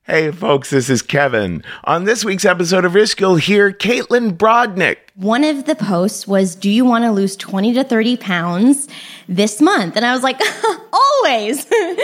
Hey folks, this is Kevin. On this week's episode of Risk, you'll hear Caitlin Brodnick. One of the posts was, do you want to lose 20 to 30 pounds this month? And I was like, always.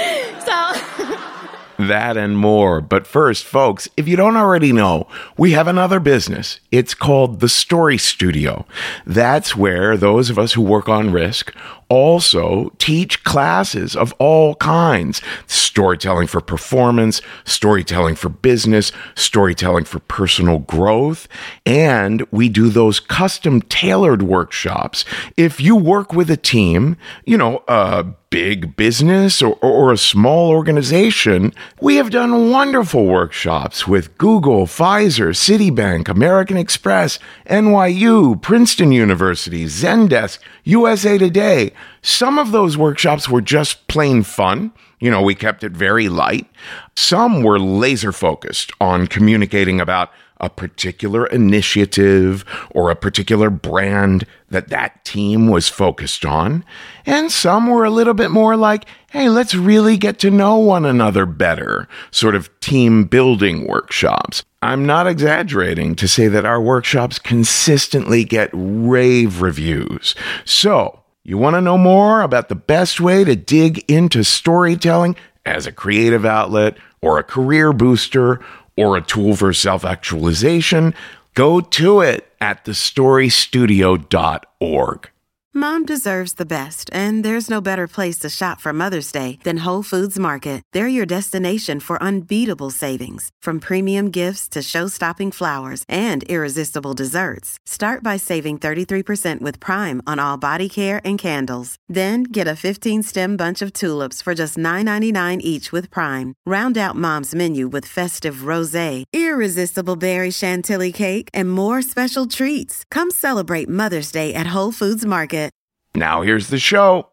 That and more. But first, folks, if you don't already know, we have another business. It's called The Story Studio. That's where those of us who work on Risk also teach classes of all kinds. Storytelling for performance, storytelling for business, storytelling for personal growth, and we do those custom tailored workshops. If you work with a team, a big business or a small organization, we have done wonderful workshops with Google, Pfizer, Citibank, American Express, NYU, Princeton University, Zendesk, USA Today. Some of those workshops were just plain fun. We kept it very light. Some were laser focused on communicating about a particular initiative or a particular brand that team was focused on. And some were a little bit more like, hey, let's really get to know one another better, sort of team building workshops. I'm not exaggerating to say that our workshops consistently get rave reviews. So, you want to know more about the best way to dig into storytelling as a creative outlet or a career booster or a tool for self-actualization? Go to it at thestorystudio.org. Mom deserves the best, and there's no better place to shop for Mother's Day than Whole Foods Market. They're your destination for unbeatable savings, from premium gifts to show-stopping flowers and irresistible desserts. Start by saving 33% with Prime on all body care and candles. Then get a 15-stem bunch of tulips for just $9.99 each with Prime. Round out Mom's menu with festive rosé, irresistible berry chantilly cake, and more special treats. Come celebrate Mother's Day at Whole Foods Market. Now here's the show.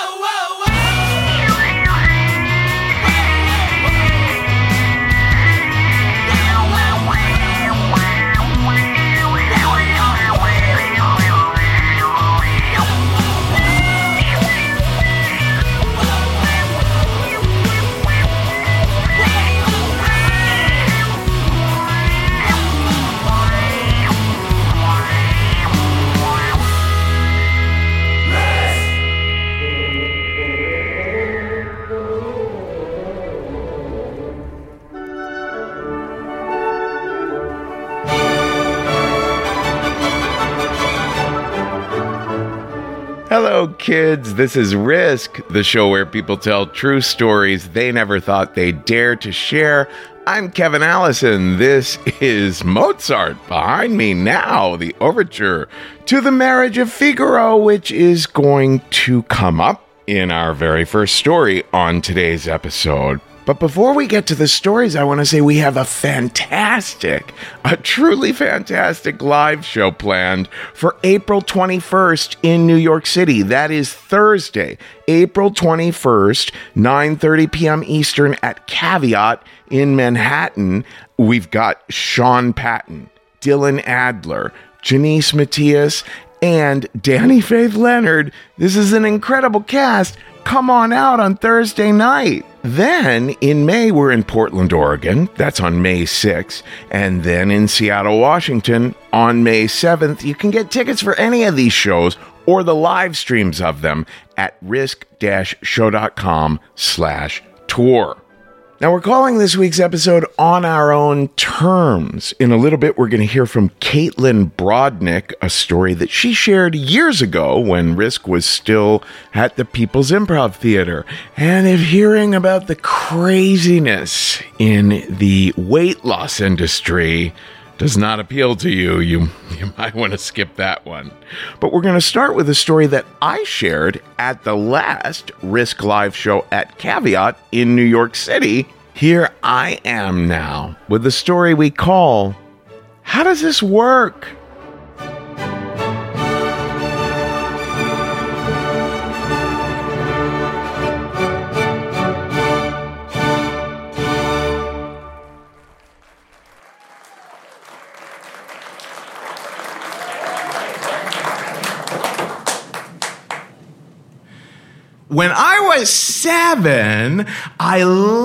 Hello, kids. This is Risk, the show where people tell true stories they never thought they'd dare to share. I'm Kevin Allison. This is Mozart behind me now, the overture to The Marriage of Figaro, which is going to come up in our very first story on today's episode. But before we get to the stories, I want to say we have a truly fantastic live show planned for April 21st in New York City. That is Thursday, April 21st, 9:30 p.m. Eastern at Caveat in Manhattan. We've got Sean Patton, Dylan Adler, Janice Matias, and Danny Faith Leonard. This is an incredible cast. Come on out on Thursday night. Then in May, we're in Portland, Oregon. That's on May 6th. And then in Seattle, Washington on May 7th. You can get tickets for any of these shows or the live streams of them at risk-show.com/tour. Now, we're calling this week's episode On Our Own Terms. In a little bit, we're going to hear from Caitlin Brodnick, a story that she shared years ago when Risk was still at the People's Improv Theater. And if hearing about the craziness in the weight loss industry does not appeal to you, you might want to skip that one. But we're going to start with a story that I shared at the last Risk Live show at Caveat in New York City. Here I am now with the story we call, How Does This Work? when I was 7, I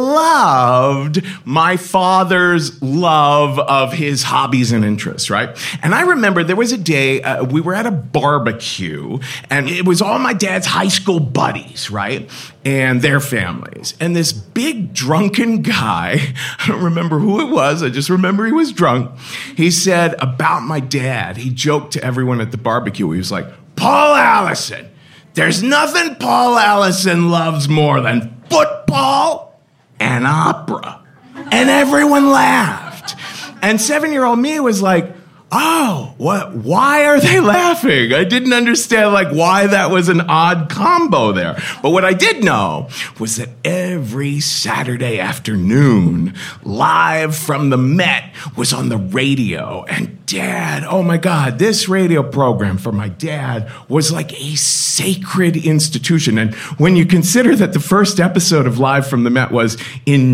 loved my father's love of his hobbies and interests, right? And I remember there was a day we were at a barbecue, and it was all my dad's high school buddies, right? And their families. And this big drunken guy, I don't remember who it was, I just remember he was drunk. He said about my dad, he joked to everyone at the barbecue, he was like, Paul Allison, there's nothing Paul Allison loves more than football and opera. And everyone laughed. And 7-year-old me was like, oh, what? Why are they laughing? I didn't understand why that was an odd combo there. But what I did know was that every Saturday afternoon, Live from the Met was on the radio. And Dad, oh my God, this radio program for my dad was like a sacred institution. And when you consider that the first episode of Live from the Met was in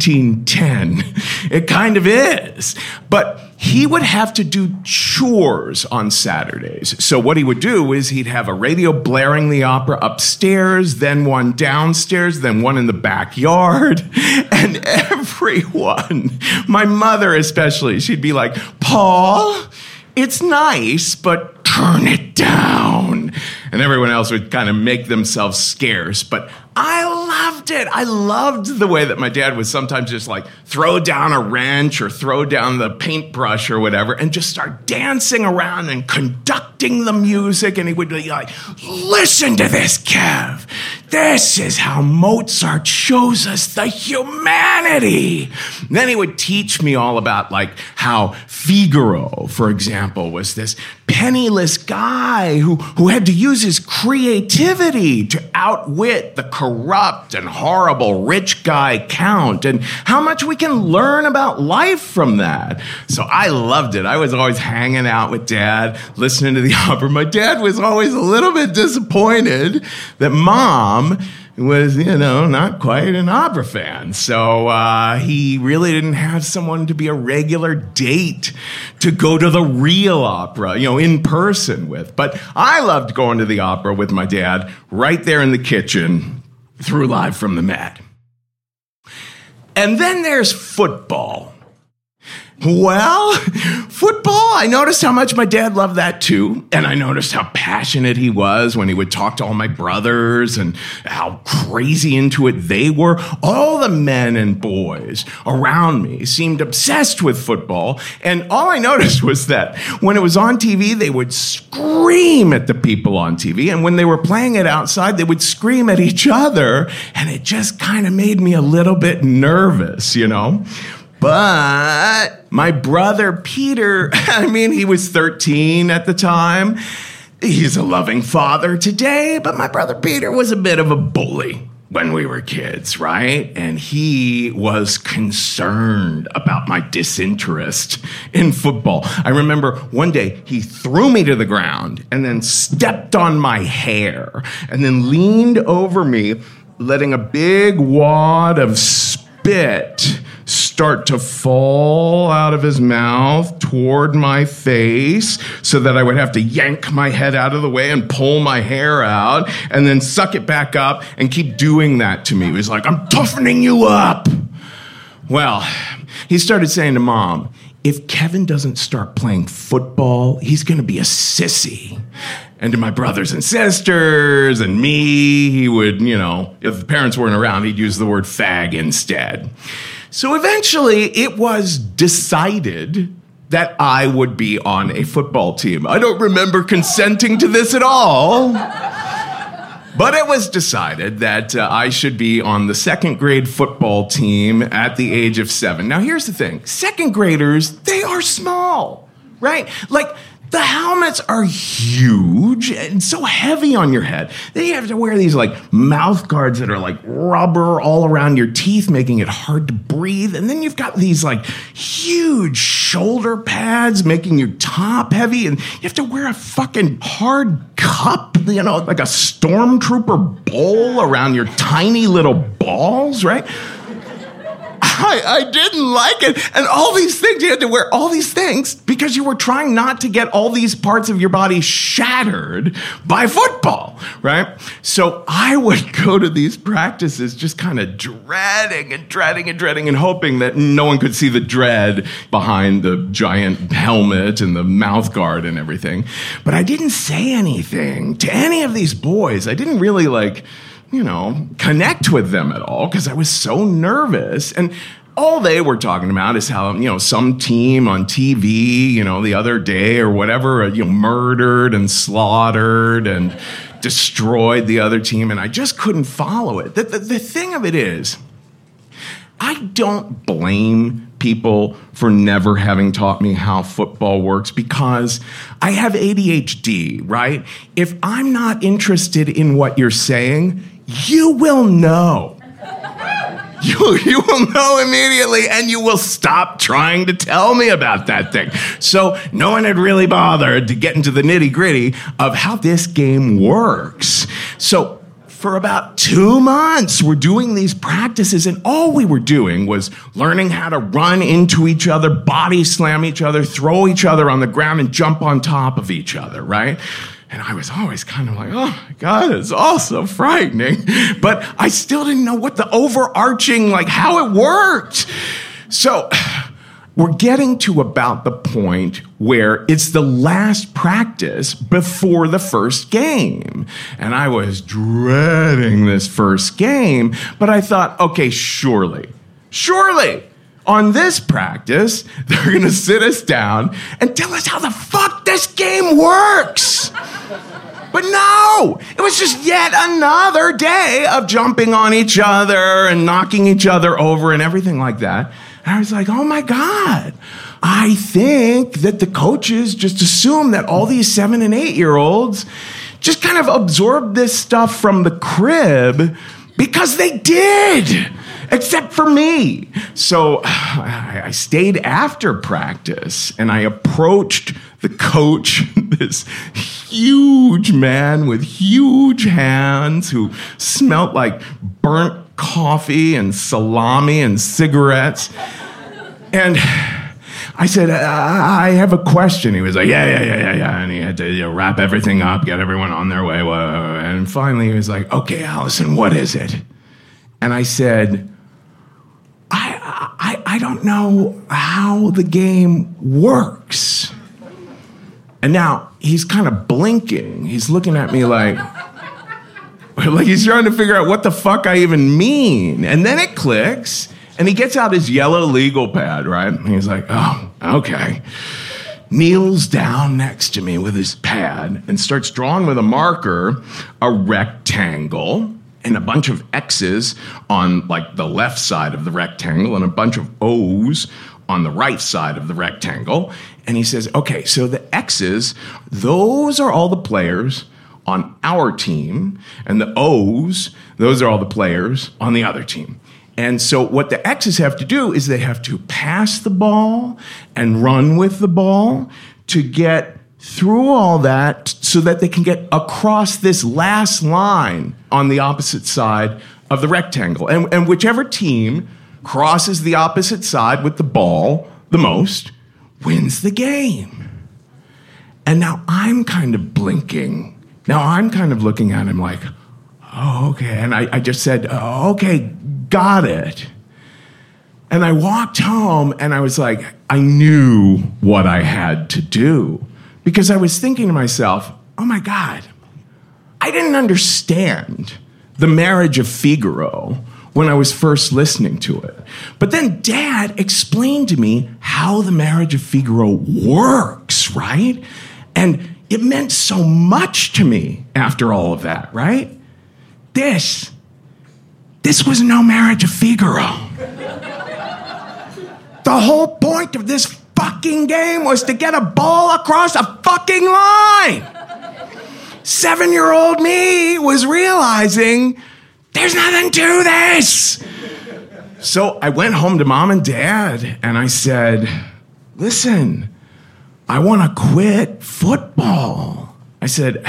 1910, it kind of is. But he would have to do chores on Saturdays. So what he would do is he'd have a radio blaring the opera upstairs, then one downstairs, then one in the backyard. And everyone, my mother especially, she'd be like, Paul, it's nice, but turn it down. And everyone else would kind of make themselves scarce. But I loved it. I loved the way that my dad would sometimes just throw down a wrench or throw down the paintbrush or whatever and just start dancing around and conducting the music. And he would be like, listen to this, Kev. This is how Mozart shows us the humanity. And then he would teach me all about how Figaro, for example, was this penniless guy who had to use his creativity to outwit the corrupt and horrible rich guy Count, and how much we can learn about life from that. So I loved it. I was always hanging out with Dad, listening to the opera. My dad was always a little bit disappointed that Mom was, not quite an opera fan. So he really didn't have someone to be a regular date to go to the real opera, in person with. But I loved going to the opera with my dad right there in the kitchen through Live from the Met. And then there's football. Well, football, I noticed how much my dad loved that too. And I noticed how passionate he was when he would talk to all my brothers and how crazy into it they were. All the men and boys around me seemed obsessed with football. And all I noticed was that when it was on TV, they would scream at the people on TV. And when they were playing it outside, they would scream at each other. And it just kind of made me a little bit nervous, But my brother Peter, he was 13 at the time. He's a loving father today, but my brother Peter was a bit of a bully when we were kids, right? And he was concerned about my disinterest in football. I remember one day he threw me to the ground and then stepped on my hair and then leaned over me, letting a big wad of spit start to fall out of his mouth toward my face so that I would have to yank my head out of the way and pull my hair out and then suck it back up and keep doing that to me. He was like, I'm toughening you up. Well, he started saying to Mom, if Kevin doesn't start playing football, he's going to be a sissy. And to my brothers and sisters and me, he would, if the parents weren't around, he'd use the word fag instead. So eventually it was decided that I would be on a football team. I don't remember consenting to this at all. But it was decided that I should be on the second grade football team at the age of 7. Now, here's the thing. Second graders, they are small, right? The helmets are huge and so heavy on your head. Then you have to wear these mouth guards that are rubber all around your teeth, making it hard to breathe. And then you've got these huge shoulder pads making your top heavy. And you have to wear a fucking hard cup, like a stormtrooper bowl around your tiny little balls, right? I didn't like it. And all these things, you had to wear all these things because because you were trying not to get all these parts of your body shattered by football, right? So I would go to these practices just kind of dreading and hoping that no one could see the dread behind the giant helmet and the mouth guard and everything. But I didn't say anything to any of these boys. I didn't really connect with them at all because I was so nervous. And all they were talking about is how, some team on TV, the other day or whatever, murdered and slaughtered and destroyed the other team. And I just couldn't follow it. The thing of it is, I don't blame people for never having taught me how football works because I have ADHD, right? If I'm not interested in what you're saying, you will know. You will know immediately, and you will stop trying to tell me about that thing. So no one had really bothered to get into the nitty-gritty of how this game works. So for about 2 months, we're doing these practices, and all we were doing was learning how to run into each other, body slam each other, throw each other on the ground, and jump on top of each other, right? And I was always kind of like, oh my God, it's all so frightening. But I still didn't know what the overarching, how it worked. So we're getting to about the point where it's the last practice before the first game. And I was dreading this first game, but I thought, okay, surely, on this practice, they're going to sit us down and tell us how the fuck this game works. But no, it was just yet another day of jumping on each other and knocking each other over and everything like that. And I was like, oh my God, I think that the coaches just assume that all these 7 and 8-year-olds just kind of absorbed this stuff from the crib because they did. Except for me. So I stayed after practice and I approached the coach, this huge man with huge hands who smelled like burnt coffee and salami and cigarettes. And I said, I have a question. He was like, yeah. And he had to wrap everything up, get everyone on their way. And finally he was like, okay, Allison, what is it? And I said, I don't know how the game works. And now he's kind of blinking. He's looking at me like he's trying to figure out what the fuck I even mean. And then it clicks, and he gets out his yellow legal pad, right? And he's like, oh, okay. Kneels down next to me with his pad and starts drawing with a marker a rectangle and a bunch of X's on the left side of the rectangle and a bunch of O's on the right side of the rectangle. And he says, okay, so the X's, those are all the players on our team, and the O's, those are all the players on the other team. And so what the X's have to do is they have to pass the ball and run with the ball to get through all that so that they can get across this last line on the opposite side of the rectangle. And whichever team crosses the opposite side with the ball the most wins the game. And now I'm kind of blinking. Now I'm kind of looking at him like, oh, okay. And I just said, oh, okay, got it. And I walked home and I was like, I knew what I had to do. Because I was thinking to myself, oh my God, I didn't understand The Marriage of Figaro when I was first listening to it. But then Dad explained to me how The Marriage of Figaro works, right? And it meant so much to me after all of that, right? This was no Marriage of Figaro. The whole point of this fucking game was to get a ball across a fucking line. 7-year-old me was realizing there's nothing to this. So I went home to Mom and Dad and I said, listen, I want to quit football. I said,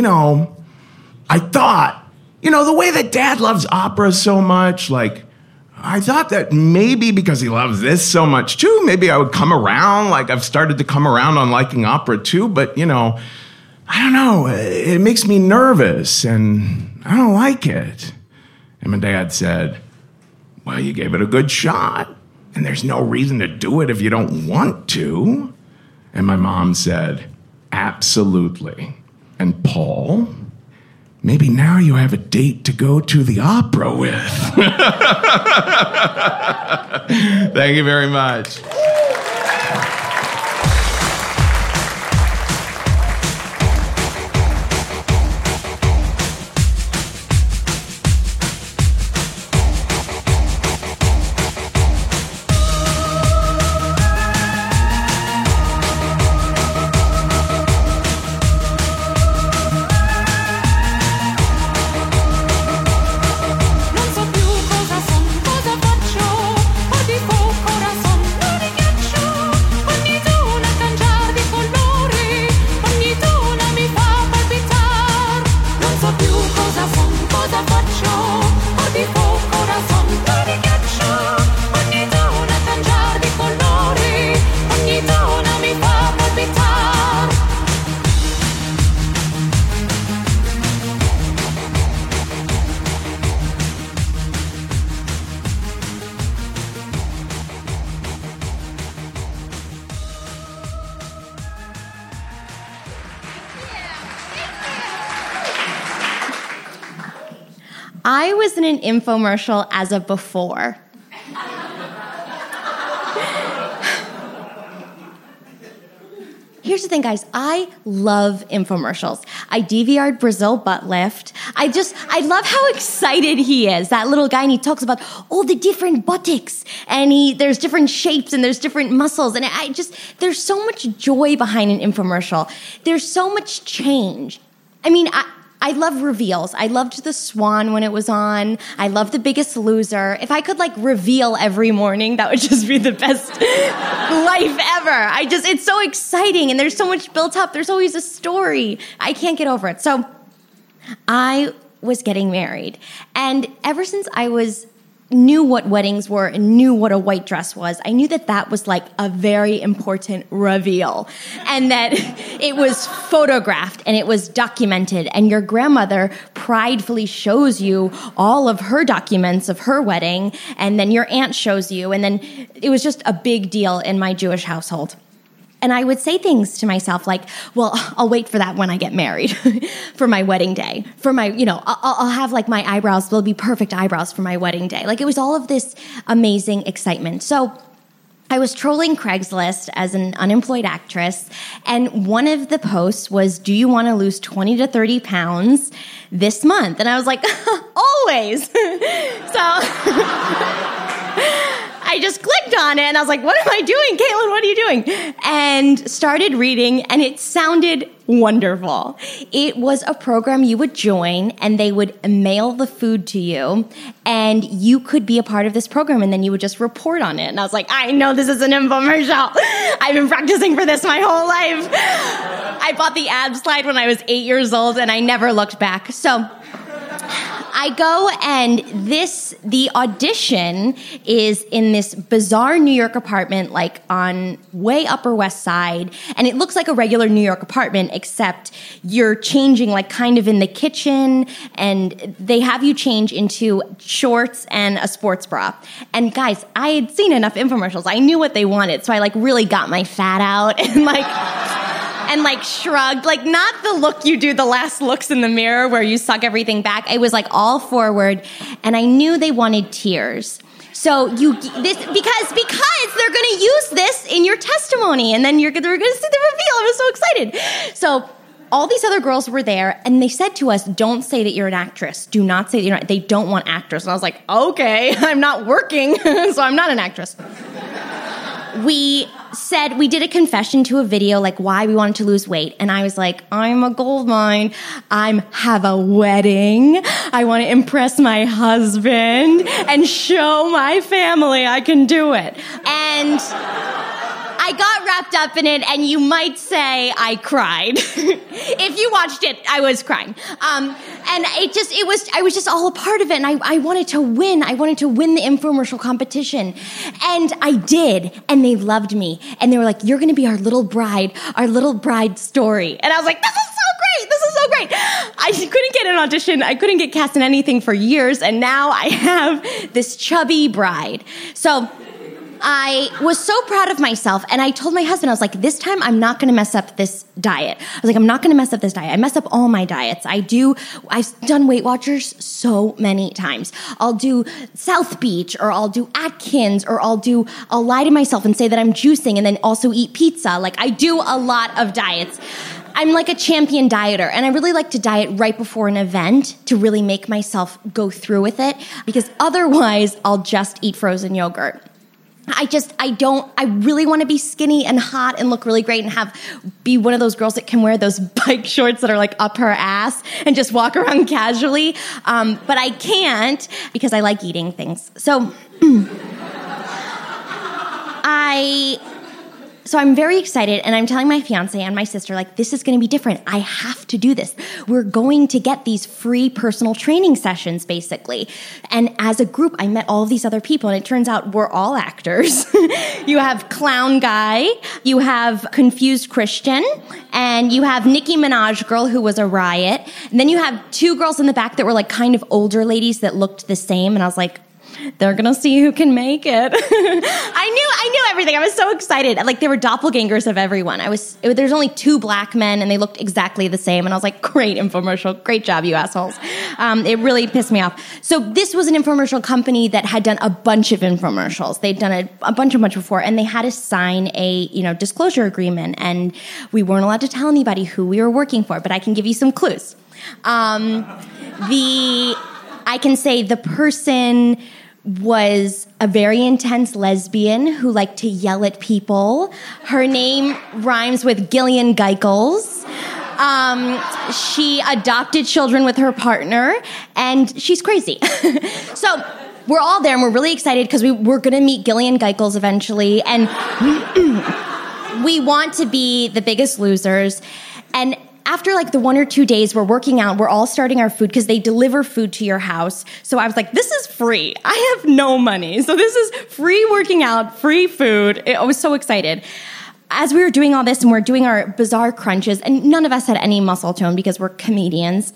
I thought, the way that Dad loves opera so much, I thought that maybe because he loves this so much too, maybe I would come around. Like I've started to come around on liking opera too, but I don't know. It makes me nervous and I don't like it. And my dad said, well, you gave it a good shot and there's no reason to do it if you don't want to. And my mom said, absolutely. And Paul, maybe now you have a date to go to the opera with. Thank you very much. I was in an infomercial as a before. Here's the thing, guys. I love infomercials. I DVR'd Brazil butt lift. I love how excited he is, that little guy, and he talks about all the different buttocks, and there's different shapes, and there's different muscles, and there's so much joy behind an infomercial. There's so much change. I mean, I love reveals. I loved The Swan when it was on. I love The Biggest Loser. If I could reveal every morning, that would just be the best life ever. It's so exciting and there's so much built up. There's always a story. I can't get over it. So I was getting married. And ever since I knew what weddings were and knew what a white dress was, I knew that was a very important reveal and that it was photographed and it was documented, and your grandmother pridefully shows you all of her documents of her wedding, and then your aunt shows you, and then it was just a big deal in my Jewish household. And I would say things to myself like, well, I'll wait for that when I get married for my wedding day. For my, I'll have my eyebrows, they'll be perfect eyebrows for my wedding day. It was all of this amazing excitement. So I was trolling Craigslist as an unemployed actress, and one of the posts was, do you want to lose 20 to 30 pounds this month? And I was like, always. So I just clicked on it and I was like, what am I doing? Caitlin, what are you doing? And started reading, and it sounded wonderful. It was a program you would join and they would mail the food to you and you could be a part of this program, and then you would just report on it. And I was like, I know this is an infomercial. I've been practicing for this my whole life. I bought the ad slide when I was 8 years old and I never looked back. So I go, and the audition is in this bizarre New York apartment, on way Upper West Side. And it looks like a regular New York apartment, except you're changing kind of in the kitchen, and they have you change into shorts and a sports bra. And guys, I had seen enough infomercials. I knew what they wanted. So I really got my fat out and shrugged, not the look you do the last looks in the mirror where you suck everything back. It was all forward, and I knew they wanted tears. So because they're going to use this in your testimony, and then they're going to see the reveal. I was so excited. So all these other girls were there, and they said to us, don't say that you're an actress. Do not say that you're not. They don't want actors. And I was like, okay, I'm not working, so I'm not an actress. We did a confession to a video, why we wanted to lose weight. And I was like, I'm a gold mine. I have a wedding. I want to impress my husband and show my family I can do it. And I I got wrapped up in it, and you might say I cried. If you watched it, I was crying. And I was just all a part of it, and I wanted to win. I wanted to win the infomercial competition. And I did, and they loved me. And they were like, you're going to be our little bride story. And I was like, this is so great. I couldn't get an audition. I couldn't get cast in anything for years, and now I have this chubby bride. So I was so proud of myself, and I told my husband, I was like, this time I'm not going to mess up this diet. I was like, I'm not going to mess up this diet. I mess up all my diets. I've done Weight Watchers so many times. I'll do South Beach, or I'll do Atkins, or I'll lie to myself and say that I'm juicing and then also eat pizza. Like, I do a lot of diets. I'm like a champion dieter, and I really like to diet right before an event to really make myself go through with it, because otherwise I'll just eat frozen yogurt. I really want to be skinny and hot and look really great and be one of those girls that can wear those bike shorts that are like up her ass and just walk around casually. But I can't because I like eating things. So So I'm very excited, and I'm telling my fiance and my sister, like, this is going to be different. I have to do this. We're going to get these free personal training sessions, basically. And as a group, I met all of these other people, and it turns out we're all actors. You have Clown Guy, you have Confused Christian, and you have Nicki Minaj Girl, who was a riot. And then you have two girls in the back that were like kind of older ladies that looked the same, and I was like, they're going to see who can make it. I knew everything. I was so excited. Like, they were doppelgangers of everyone. There's only two black men, and they looked exactly the same. And I was like, great infomercial. Great job, you assholes. It really pissed me off. So this was an infomercial company that had done a bunch of infomercials. They'd done a bunch before, and they had to sign a, disclosure agreement. And we weren't allowed to tell anybody who we were working for, but I can give you some clues. I can say the person was a very intense lesbian who liked to yell at people. Her name rhymes with Gillian Geichels. She adopted children with her partner, and she's crazy. So we're all there, and we're really excited because we're going to meet Gillian Geichels eventually, and we want to be the Biggest Losers. And after like the 1 or 2 days we're working out, we're all starting our food because they deliver food to your house. So I was like, this is free. I have no money. So this is free working out, free food. I was so excited. As we were doing all this and we're doing our bizarre crunches, and none of us had any muscle tone because we're comedians.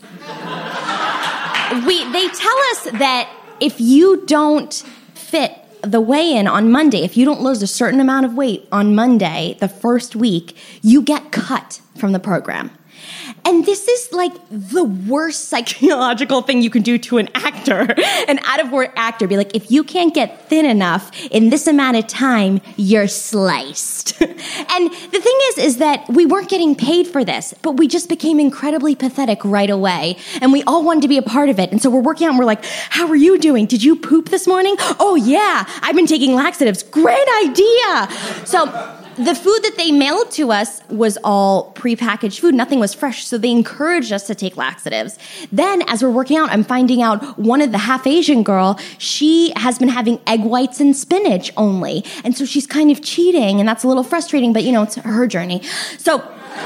They tell us that if you don't fit the weigh-in on Monday, if you don't lose a certain amount of weight on Monday, the first week, you get cut from the program. And this is like the worst psychological thing you can do to an actor, an out-of-work actor. Be like, if you can't get thin enough in this amount of time, you're sliced. And the thing is that we weren't getting paid for this, but we just became incredibly pathetic right away. And we all wanted to be a part of it. And so we're working out and we're like, how are you doing? Did you poop this morning? Oh yeah, I've been taking laxatives. Great idea. So the food that they mailed to us was all prepackaged food. Nothing was fresh. So they encouraged us to take laxatives. Then as we're working out, I'm finding out one of the half Asian girl, she has been having egg whites and spinach only. And so she's kind of cheating, and that's a little frustrating, but it's her journey. So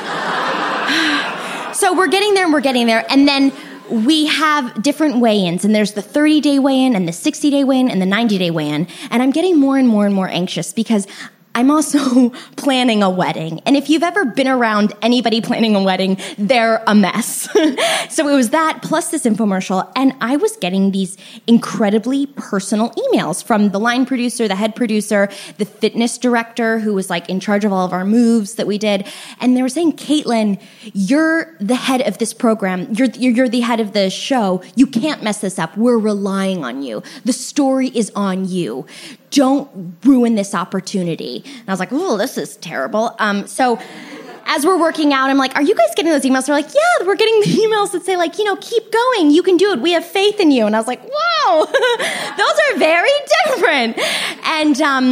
we're getting there. And then we have different weigh-ins, and there's the 30-day weigh-in and the 60-day weigh-in and the 90-day weigh-in. And I'm getting more and more and more anxious because I'm also planning a wedding. And if you've ever been around anybody planning a wedding, they're a mess. So it was that plus this infomercial. And I was getting these incredibly personal emails from the line producer, the head producer, the fitness director who was like in charge of all of our moves that we did. And they were saying, Caitlin, you're the head of this program. You're the head of the show. You can't mess this up. We're relying on you. The story is on you. Don't ruin this opportunity. And I was like, oh, this is terrible. So as we're working out, I'm like, are you guys getting those emails? They're like, yeah, we're getting the emails that say like, keep going. You can do it. We have faith in you. And I was like, wow, those are very different. And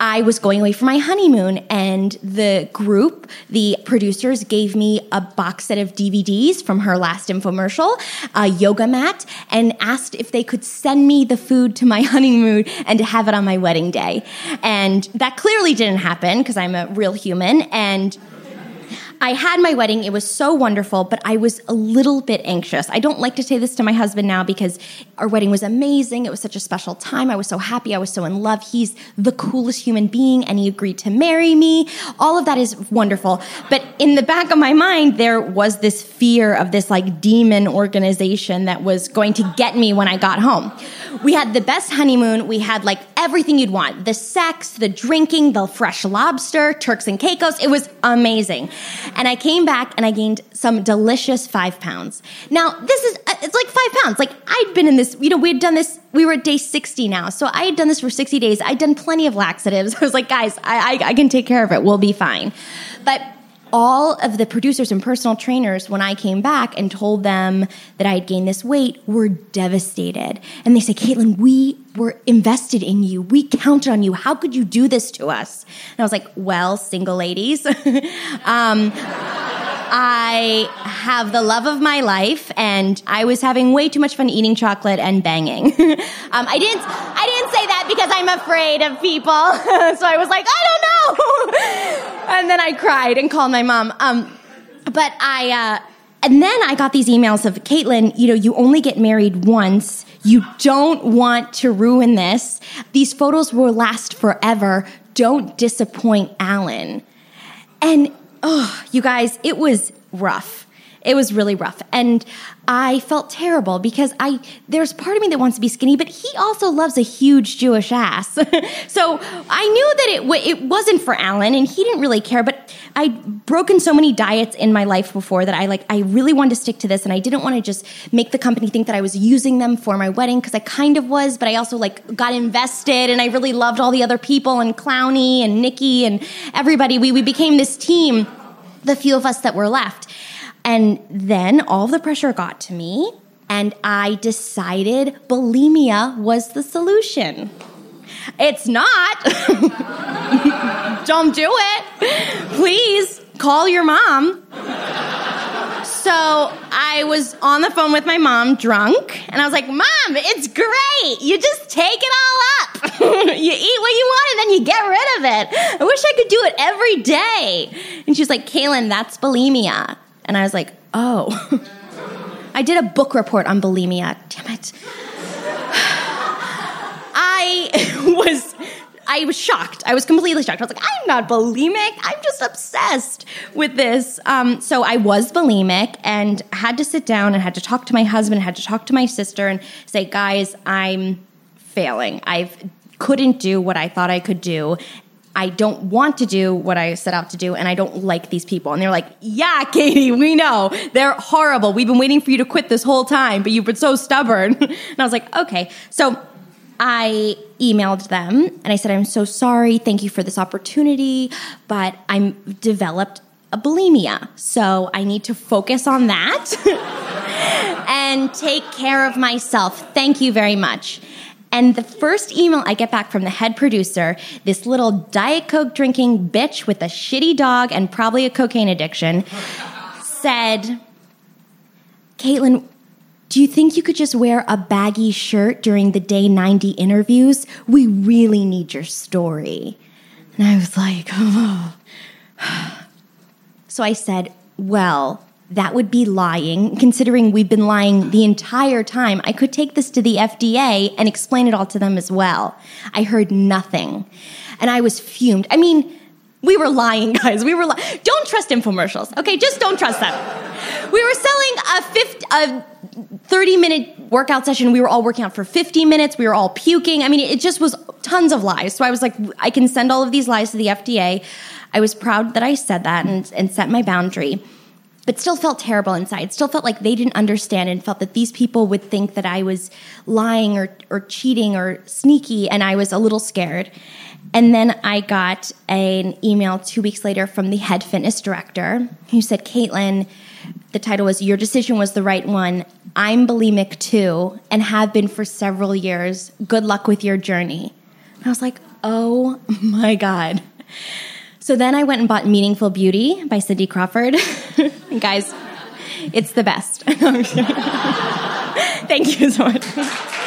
I was going away for my honeymoon, and the group, the producers, gave me a box set of DVDs from her last infomercial, a yoga mat, and asked if they could send me the food to my honeymoon and to have it on my wedding day. And that clearly didn't happen because I'm a real human. And I had my wedding. It was so wonderful, but I was a little bit anxious. I don't like to say this to my husband now because our wedding was amazing. It was such a special time. I was so happy. I was so in love. He's the coolest human being, and he agreed to marry me. All of that is wonderful. But in the back of my mind, there was this fear of this like demon organization that was going to get me when I got home. We had the best honeymoon. We had like everything you'd want. The sex, the drinking, the fresh lobster, Turks and Caicos. It was amazing. And I came back and I gained some delicious 5 pounds. Now, it's like 5 pounds. Like I'd been in this, we had done this, we were at day 60 now. So I had done this for 60 days. I'd done plenty of laxatives. I was like, guys, I can take care of it. We'll be fine. But all of the producers and personal trainers, when I came back and told them that I had gained this weight, were devastated. And they said, Caitlin, we were invested in you. We counted on you. How could you do this to us? And I was like, well, single ladies, I have the love of my life, and I was having way too much fun eating chocolate and banging. I didn't say that because I'm afraid of people. So I was like, I don't know. And then I cried and called my mom. And then I got these emails of, Caitlin, you only get married once. You don't want to ruin this. These photos will last forever. Don't disappoint Alan. And you guys, it was rough. It was really rough. And I felt terrible because there's part of me that wants to be skinny, but he also loves a huge Jewish ass. So I knew that it wasn't for Alan, and he didn't really care, but I'd broken so many diets in my life before that I really wanted to stick to this, and I didn't want to just make the company think that I was using them for my wedding, because I kind of was, but I also got invested, and I really loved all the other people, and Clowny and Nikki and everybody. We became this team, the few of us that were left. And then all the pressure got to me, and I decided bulimia was the solution. It's not. Don't do it. Please call your mom. So I was on the phone with my mom, drunk, and I was like, Mom, it's great. You just take it all up. You eat what you want, and then you get rid of it. I wish I could do it every day. And she's like, Caitlin, that's bulimia. And I was like, oh. I did a book report on bulimia. Damn it. I was shocked. I was completely shocked. I was like, I'm not bulimic. I'm just obsessed with this. So I was bulimic and had to sit down and had to talk to my husband, had to talk to my sister and say, guys, I'm failing. I couldn't do what I thought I could do. I don't want to do what I set out to do, and I don't like these people. And they're like, yeah, Katie, we know. They're horrible. We've been waiting for you to quit this whole time, but you've been so stubborn. And I was like, okay. So I emailed them, and I said, I'm so sorry. Thank you for this opportunity, but I'm developed a bulimia. So I need to focus on that and take care of myself. Thank you very much. And the first email I get back from the head producer, this little Diet Coke drinking bitch with a shitty dog and probably a cocaine addiction, said, Caitlin, do you think you could just wear a baggy shirt during the day 90 interviews? We really need your story. And I was like, oh. So I said, well, that would be lying. Considering we've been lying the entire time, I could take this to the FDA and explain it all to them as well. I heard nothing. And I was fumed. I mean, we were lying, guys. Don't trust infomercials, okay? Just don't trust them. We were selling a 30-minute workout session. We were all working out for 50 minutes. We were all puking. I mean, it just was tons of lies. So I was like, I can send all of these lies to the FDA. I was proud that I said that and set my boundary. But still felt terrible inside. Still felt like they didn't understand and felt that these people would think that I was lying or cheating or sneaky, and I was a little scared. And then I got an email 2 weeks later from the head fitness director who said, Caitlin, the title was, your decision was the right one. I'm bulimic too and have been for several years. Good luck with your journey. And I was like, Oh my God. So then I went and bought Meaningful Beauty by Cindy Crawford. And guys, it's the best. Thank you so much.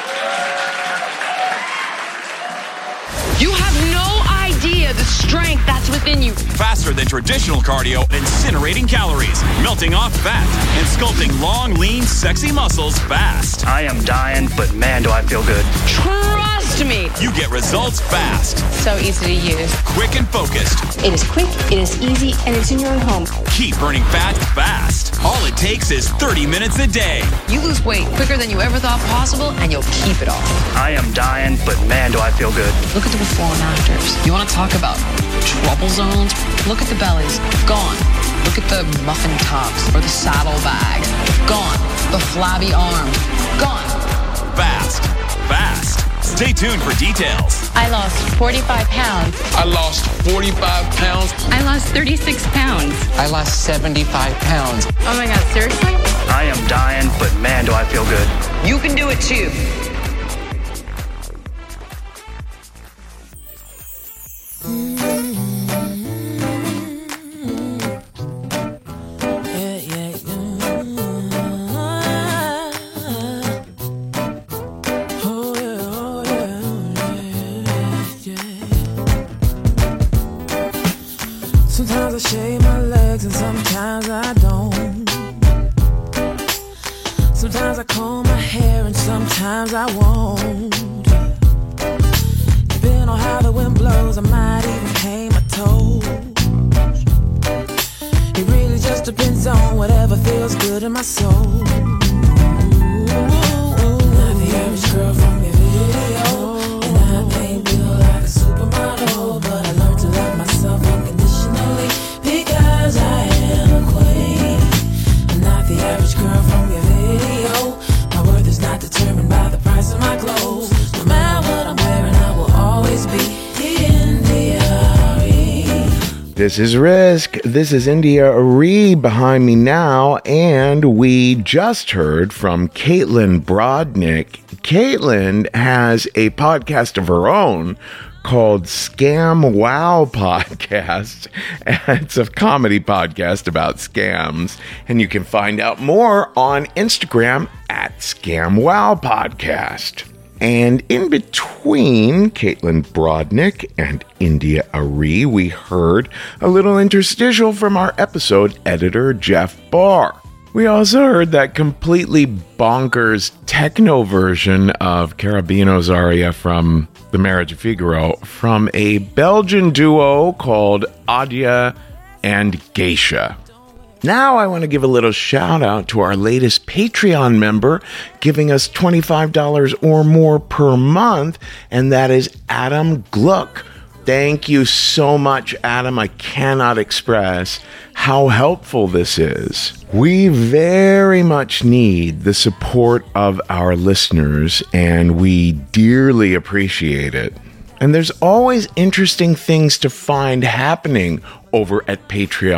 You have no idea the strength that's within you. Faster than traditional cardio, incinerating calories, melting off fat, and sculpting long, lean, sexy muscles fast. I am dying, but man, do I feel good. Trust me. You get results fast. So easy to use. Quick and focused. It is quick, it is easy, and it's in your own home. Keep burning fat fast. All it takes is 30 minutes a day. You lose weight quicker than you ever thought possible, and you'll keep it off. I am dying, but man, do I feel good. Look at the before and afters. You want to talk about trouble zones? Look at the bellies. Gone. Look at the muffin tops or the saddlebags. Gone. The flabby arms. Gone. Fast. Fast. Stay tuned for details. I lost 45 pounds. I lost 45 pounds. I lost 36 pounds. I lost 75 pounds. Oh my God, seriously? I am dying, but man, do I feel good. You can do it too. Sometimes I shave my legs and sometimes I don't. Sometimes I comb my hair and sometimes I won't. Depending on how the wind blows, I might even paint my toes. It really just depends on whatever feels good in my soul. Not the average girl from your video, and I ain't built like a supermodel, but I learned to love myself unconditionally because I am a queen. I'm not the average girl from your video. My worth is not determined by the price of my clothes. No matter what I'm wearing, I will always be India Arie. This is Risk. This is India Arie behind me now, and we just heard from Caitlin Brodnick. Caitlin has a podcast of her own called Scam Wow Podcast. It's a comedy podcast about scams, and you can find out more on Instagram at Scam Wow Podcast. And in between Caitlin Brodnick and India Arie, we heard a little interstitial from our episode editor, Jeff Barr. We also heard that completely bonkers techno version of Carabino's aria from The Marriage of Figaro from a Belgian duo called Adja and Geisha. Now I want to give a little shout out to our latest Patreon member giving us $25 or more per month, and that is Adam Gluck. Thank you so much, Adam. I cannot express how helpful this is. We very much need the support of our listeners, and we dearly appreciate it. And there's always interesting things to find happening over at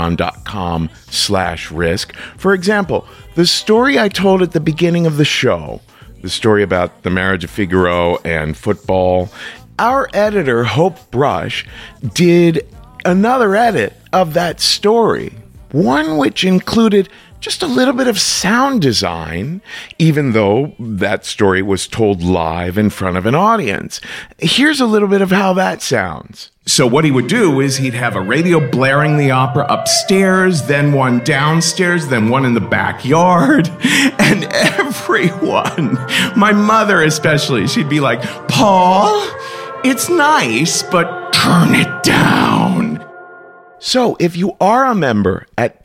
patreon.com/risk. For example, the story I told at the beginning of the show, the story about The Marriage of Figaro and football, our editor, Hope Brush, did another edit of that story, one which included just a little bit of sound design, even though that story was told live in front of an audience. Here's a little bit of how that sounds. So what he would do is he'd have a radio blaring the opera upstairs, then one downstairs, then one in the backyard. And everyone, my mother especially, she'd be like, "Paul, it's nice, but turn it down." So if you are a member at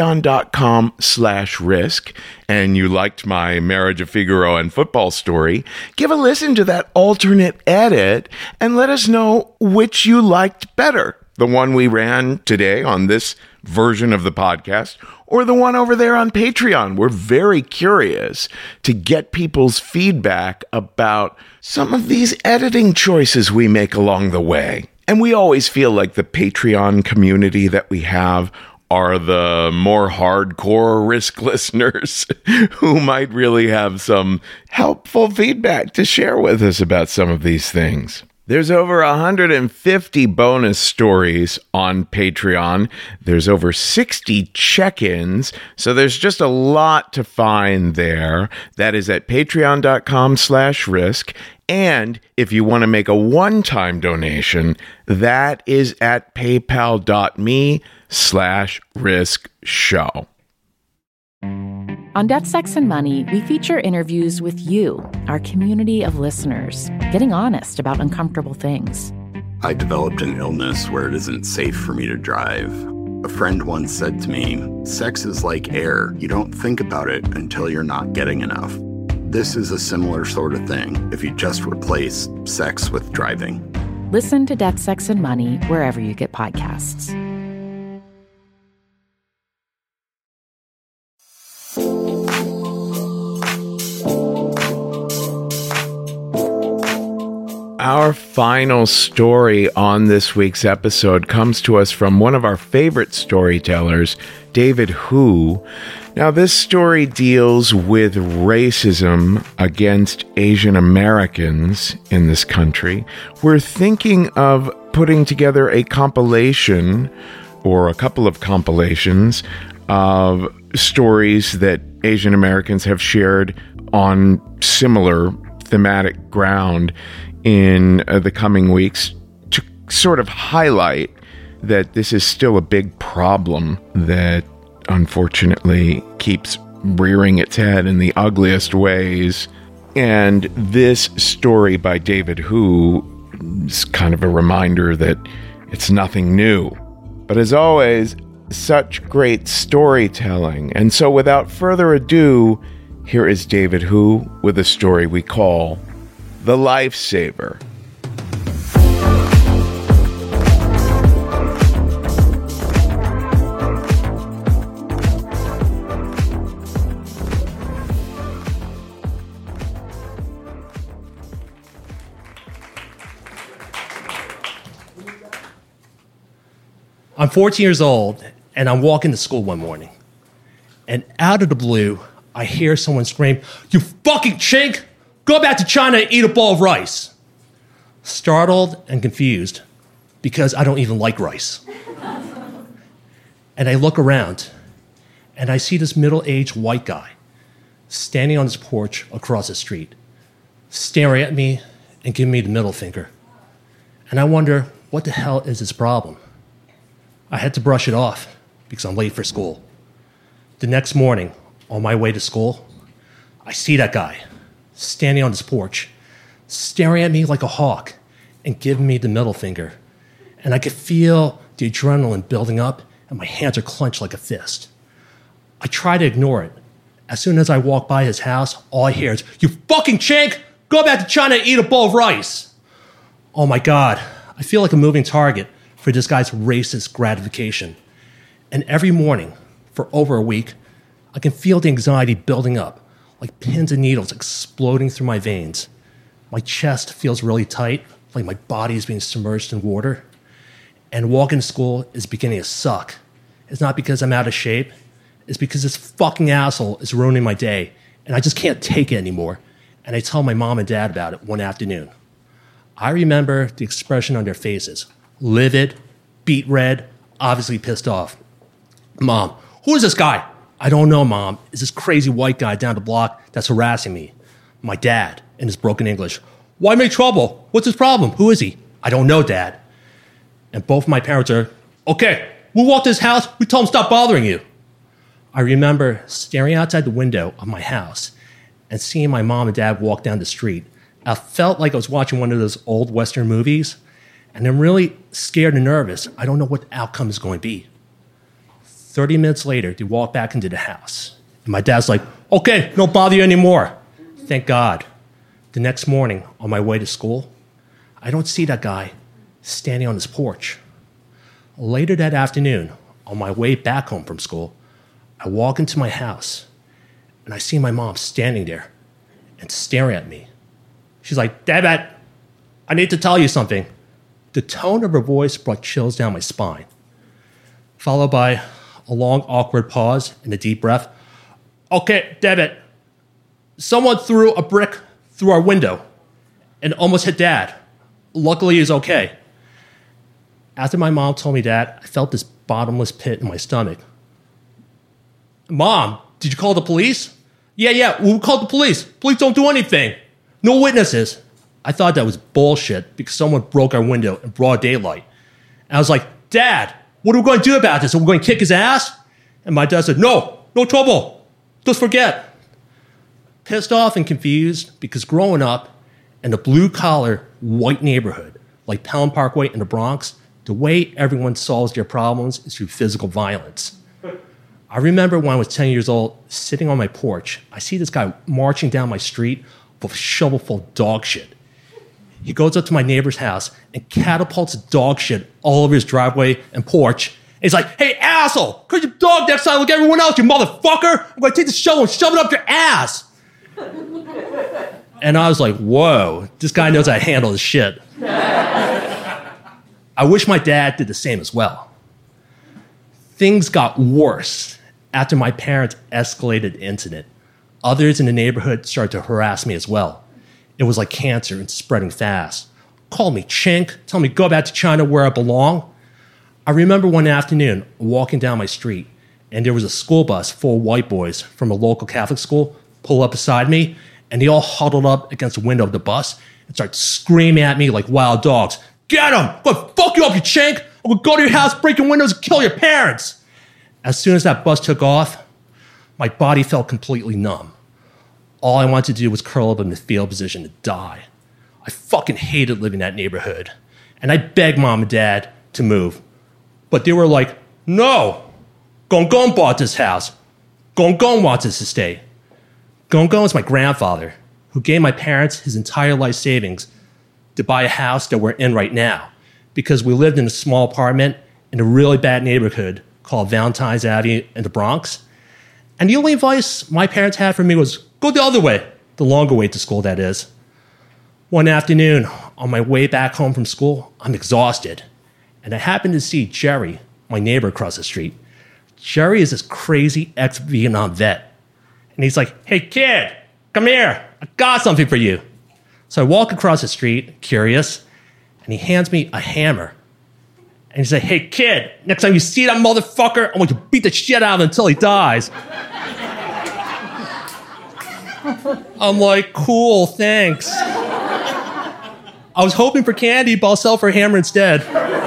patreon.com/risk and you liked my Marriage of Figaro and football story, give a listen to that alternate edit and let us know which you liked better. The one we ran today on this version of the podcast or the one over there on Patreon. We're very curious to get people's feedback about some of these editing choices we make along the way. And we always feel like the Patreon community that we have are the more hardcore Risk listeners who might really have some helpful feedback to share with us about some of these things. There's over 150 bonus stories on Patreon. There's over 60 check-ins, so there's just a lot to find there. That is at patreon.com/risk. And if you want to make a one-time donation, that is at paypal.me/riskshow. On Death, Sex, and Money, we feature interviews with you, our community of listeners, getting honest about uncomfortable things. I developed an illness where it isn't safe for me to drive. A friend once said to me, sex is like air. You don't think about it until you're not getting enough. This is a similar sort of thing if you just replace sex with driving. Listen to Death, Sex, and Money wherever you get podcasts. Our final story on this week's episode comes to us from one of our favorite storytellers, David Hu. Now, this story deals with racism against Asian Americans in this country. We're thinking of putting together a compilation or a couple of compilations of stories that Asian Americans have shared on similar thematic ground in the coming weeks to sort of highlight that this is still a big problem that unfortunately keeps rearing its head in the ugliest ways. And this story by David Hu is kind of a reminder that it's nothing new. But as always, such great storytelling. And so without further ado, here is David Hu with a story we call The Lifesaver. I'm 14 years old, and I'm walking to school one morning. And out of the blue, I hear someone scream, "You fucking chink! Go back to China and eat a bowl of rice." Startled and confused, because I don't even like rice. And I look around, and I see this middle-aged white guy standing on his porch across the street, staring at me and giving me the middle finger. And I wonder, what the hell is his problem? I had to brush it off because I'm late for school. The next morning, on my way to school, I see that guy standing on his porch, staring at me like a hawk and giving me the middle finger. And I could feel the adrenaline building up and my hands are clenched like a fist. I try to ignore it. As soon as I walk by his house, all I hear is, "You fucking chink! Go back to China and eat a bowl of rice!" Oh my God, I feel like a moving target for this guy's racist gratification. And every morning, for over a week, I can feel the anxiety building up, like pins and needles exploding through my veins. My chest feels really tight, like my body is being submerged in water. And walking to school is beginning to suck. It's not because I'm out of shape, it's because this fucking asshole is ruining my day, and I just can't take it anymore. And I tell my mom and dad about it one afternoon. I remember the expression on their faces. Livid, beet red, obviously pissed off. "Mom, who is this guy?" "I don't know, Mom. It's this crazy white guy down the block that's harassing me." My dad, in his broken English, "Why make trouble? What's his problem? Who is he?" "I don't know, Dad." And both my parents are, "Okay, we'll walk to his house. We tell him stop bothering you." I remember staring outside the window of my house and seeing my mom and dad walk down the street. I felt like I was watching one of those old Western movies, and I'm really scared and nervous. I don't know what the outcome is going to be. 30 minutes later, they walk back into the house. And my dad's like, "Okay, don't bother you anymore." Thank God. The next morning, on my way to school, I don't see that guy standing on his porch. Later that afternoon, on my way back home from school, I walk into my house, and I see my mom standing there and staring at me. She's like, "David, I need to tell you something." The tone of her voice brought chills down my spine, followed by a long, awkward pause and a deep breath. "Okay, David, someone threw a brick through our window and almost hit Dad. Luckily, he's okay. After my mom told me that, I felt this bottomless pit in my stomach. Mom, did you call the police? Yeah, we called the police. Police don't do anything. No witnesses. I thought that was bullshit because someone broke our window in broad daylight. And I was like, Dad, what are we going to do about this? Are we going to kick his ass? And my dad said, no trouble. Just forget. Pissed off and confused because growing up in a blue-collar, white neighborhood like Pelham Parkway in the Bronx, the way everyone solves their problems is through physical violence. I remember when I was 10 years old, sitting on my porch, I see this guy marching down my street with a shovel full of dog shit. He goes up to my neighbor's house and catapults dog shit all over his driveway and porch. And he's like, hey, asshole, cut your dog next time like everyone else, you motherfucker. I'm going to take the shovel and shove it up your ass. And I was like, whoa, this guy knows how to handle his shit. I wish my dad did the same as well. Things got worse after my parents escalated the incident. Others in the neighborhood started to harass me as well. It was like cancer and spreading fast. Called me chink, told me go back to China where I belong. I remember one afternoon walking down my street, and there was a school bus full of white boys from a local Catholic school pull up beside me, and they all huddled up against the window of the bus and started screaming at me like wild dogs. Get him! I'm gonna fuck you up, you chink! I'm gonna go to your house, break your windows, and kill your parents! As soon as that bus took off, my body felt completely numb. All I wanted to do was curl up in the fetal position to die. I fucking hated living in that neighborhood. And I begged Mom and Dad to move. But they were like, no! Gongon bought this house. Gongon wants us to stay. Gongon is my grandfather, who gave my parents his entire life savings to buy a house that we're in right now, because we lived in a small apartment in a really bad neighborhood called Valentine's Avenue in the Bronx. And the only advice my parents had for me was, go the other way, the longer way to school, that is. One afternoon, on my way back home from school, I'm exhausted, and I happened to see Jerry, my neighbor across the street. Jerry is this crazy ex-Vietnam vet, and he's like, hey kid, come here, I got something for you. So I walk across the street, curious, and he hands me a hammer. And he's like, hey kid, next time you see that motherfucker, I want you to beat the shit out of him until he dies. I'm like, cool, thanks. I was hoping for candy, but I'll sell for a hammer instead.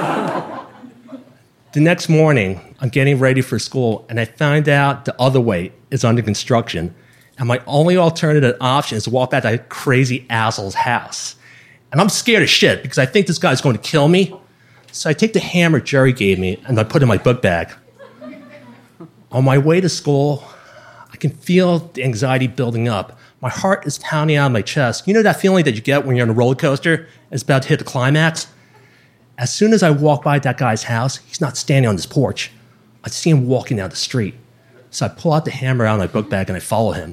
The next morning, I'm getting ready for school, and I find out the other way is under construction, and my only alternative option is to walk back to that crazy asshole's house. And I'm scared as shit because I think this guy's going to kill me. So I take the hammer Jerry gave me, and I put it in my book bag. On my way to school, I can feel the anxiety building up. My heart is pounding out of my chest. You know that feeling that you get when you're on a roller coaster and it's about to hit the climax? As soon as I walk by that guy's house, he's not standing on his porch. I see him walking down the street. So I pull out the hammer out of my book bag and I follow him.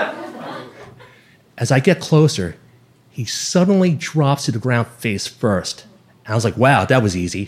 As I get closer, he suddenly drops to the ground face first. And I was like, wow, that was easy.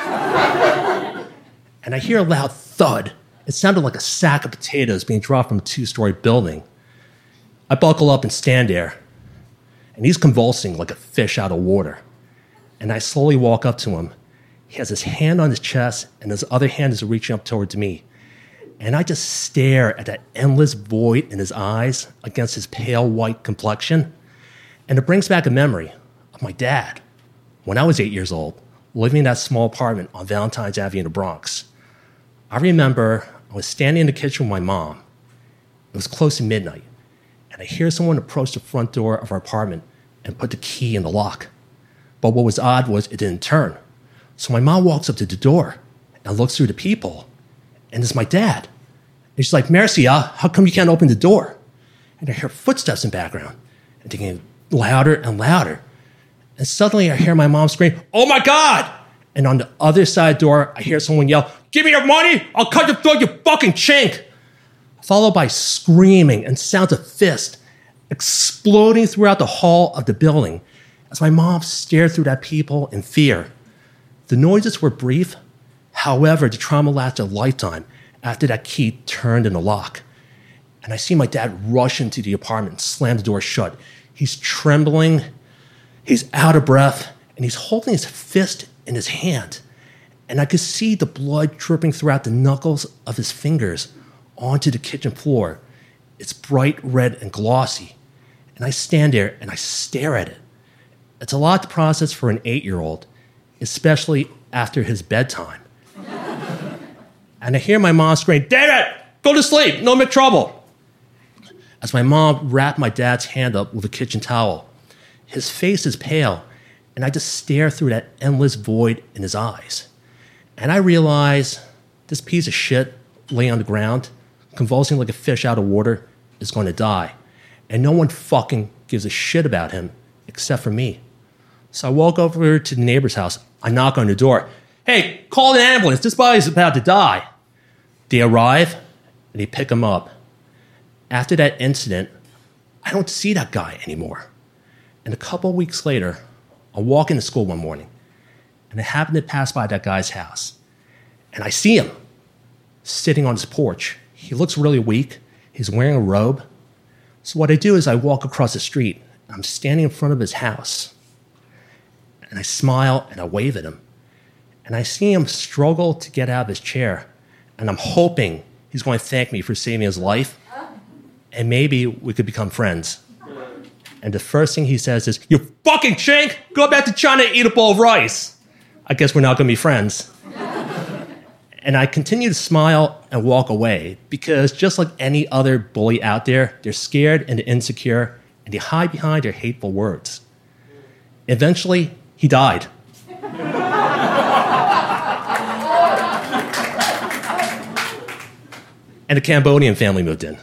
And I hear a loud thud. It sounded like a sack of potatoes being dropped from a 2-story building. I buckle up and stand there, and he's convulsing like a fish out of water. And I slowly walk up to him. He has his hand on his chest, and his other hand is reaching up towards me. And I just stare at that endless void in his eyes against his pale white complexion. And it brings back a memory of my dad when I was 8 years old, living in that small apartment on Valentine's Avenue in the Bronx. I remember I was standing in the kitchen with my mom. It was close to midnight. And I hear someone approach the front door of our apartment and put the key in the lock. But what was odd was it didn't turn. So my mom walks up to the door and looks through the peephole, and it's my dad. And she's like, Marcia, how come you can't open the door? And I hear footsteps in the background, and they get louder and louder. And suddenly I hear my mom scream, oh my God! And on the other side of the door, I hear someone yell, give me your money, I'll cut your throat, you fucking chink! Followed by screaming and sounds of fists exploding throughout the hall of the building as my mom stared through that peephole in fear. The noises were brief. However, the trauma lasted a lifetime after that key turned in the lock. And I see my dad rush into the apartment and slam the door shut. He's trembling, he's out of breath, and he's holding his fist in his hand. And I could see the blood dripping throughout the knuckles of his fingers onto the kitchen floor. It's bright red and glossy. And I stand there and I stare at it. It's a lot to process for an 8-year-old, especially after his bedtime. And I hear my mom scream, "David, go to sleep, no make trouble." As my mom wrapped my dad's hand up with a kitchen towel, his face is pale, and I just stare through that endless void in his eyes. And I realize this piece of shit laying on the ground, convulsing like a fish out of water, is going to die. And no one fucking gives a shit about him except for me. So I walk over to the neighbor's house. I knock on the door. "Hey, call an ambulance. This body's about to die." They arrive, and they pick him up. After that incident, I don't see that guy anymore. And a couple of weeks later, I walk into school one morning, and I happen to pass by that guy's house. And I see him sitting on his porch. He looks really weak. He's wearing a robe. So what I do is I walk across the street. I'm standing in front of his house. And I smile and I wave at him. And I see him struggle to get out of his chair. And I'm hoping he's going to thank me for saving his life. And maybe we could become friends. And the first thing he says is, "You fucking chink! Go back to China and eat a bowl of rice." I guess we're not going to be friends. And I continue to smile and walk away because just like any other bully out there, they're scared and insecure and they hide behind their hateful words. Eventually, he died. And a Cambodian family moved in.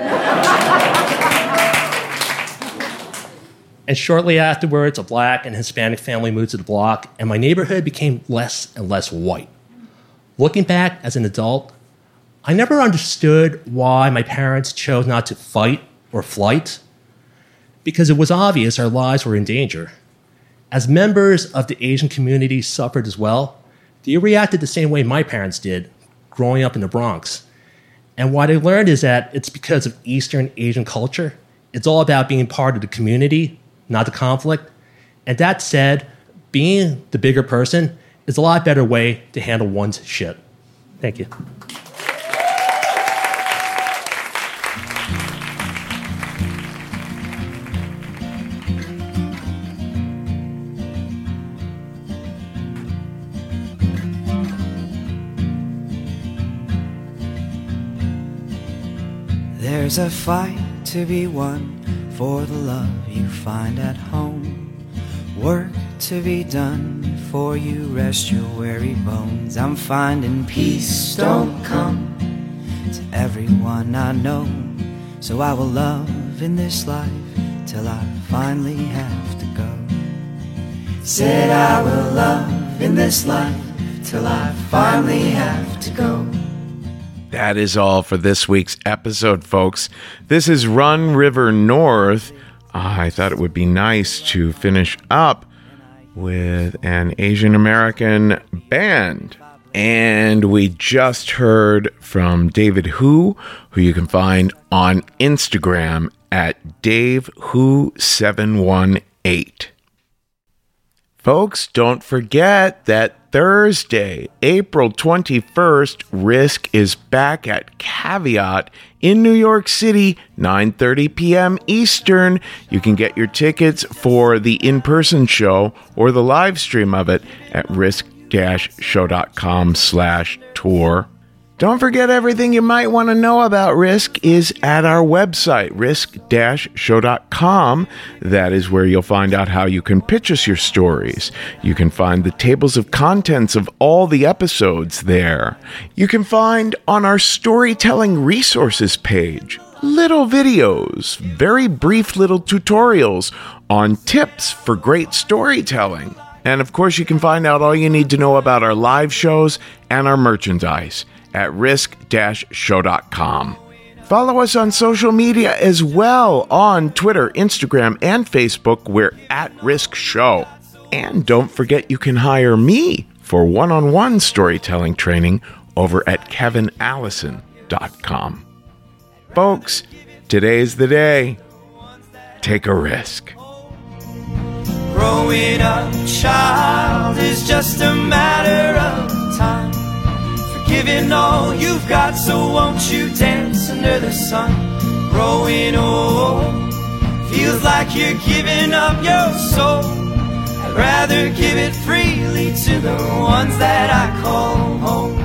And shortly afterwards, a black and Hispanic family moved to the block, and my neighborhood became less and less white. Looking back as an adult, I never understood why my parents chose not to fight or flight, because it was obvious our lives were in danger. As members of the Asian community suffered as well, they reacted the same way my parents did growing up in the Bronx. And what I learned is that it's because of Eastern Asian culture. It's all about being part of the community, not the conflict. And that said, being the bigger person is a lot better way to handle one's shit. Thank you. There's a fight to be won for the love you find at home. Work to be done before you rest your weary bones. I'm finding peace don't come to everyone I know. So I will love in this life till I finally have to go. Said I will love in this life till I finally have to go. That is all for this week's episode, folks. This is Run River North. I thought it would be nice to finish up with an Asian American band. And we just heard from David Hu, who you can find on Instagram at DaveWho718. Folks, don't forget that Thursday, April 21st, Risk is back at Caveat in New York City, 9:30 p.m. Eastern. You can get your tickets for the in-person show or the live stream of it at risk-show.com/tour. Don't forget, everything you might want to know about Risk is at our website, risk-show.com. That is where you'll find out how you can pitch us your stories. You can find the tables of contents of all the episodes there. You can find on our storytelling resources page little videos, very brief little tutorials on tips for great storytelling. And of course, you can find out all you need to know about our live shows and our merchandise at risk-show.com. Follow us on social media as well on Twitter, Instagram, and Facebook. We're at Risk Show. And don't forget you can hire me for one-on-one storytelling training over at kevinallison.com. Folks, today's the day. Take a risk. Growing up, child, is just a matter of time. Forgiving all you've got, so won't you dance under the sun? Growing old feels like you're giving up your soul. I'd rather give it freely to the ones that I call home.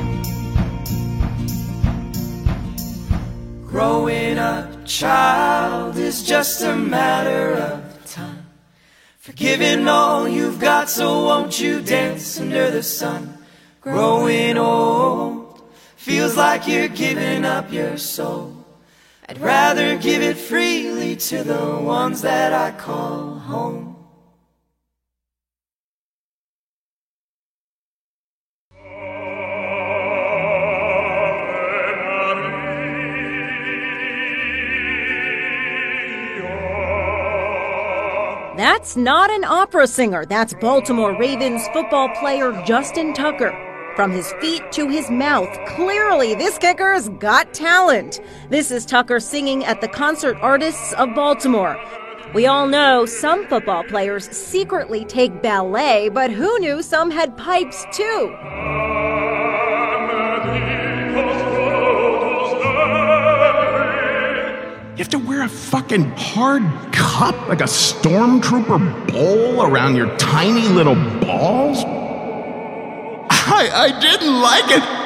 Growing up, child, is just a matter of time. Forgiving all you've got, so won't you dance under the sun? Growing old feels like you're giving up your soul. I'd rather give it freely to the ones that I call home. That's not an opera singer. That's Baltimore Ravens football player Justin Tucker. From his feet to his mouth, clearly this kicker's got talent. This is Tucker singing at the Concert Artists of Baltimore. We all know some football players secretly take ballet, but who knew some had pipes too? You have to wear a fucking hard cup like a stormtrooper bowl around your tiny little balls? I didn't like it.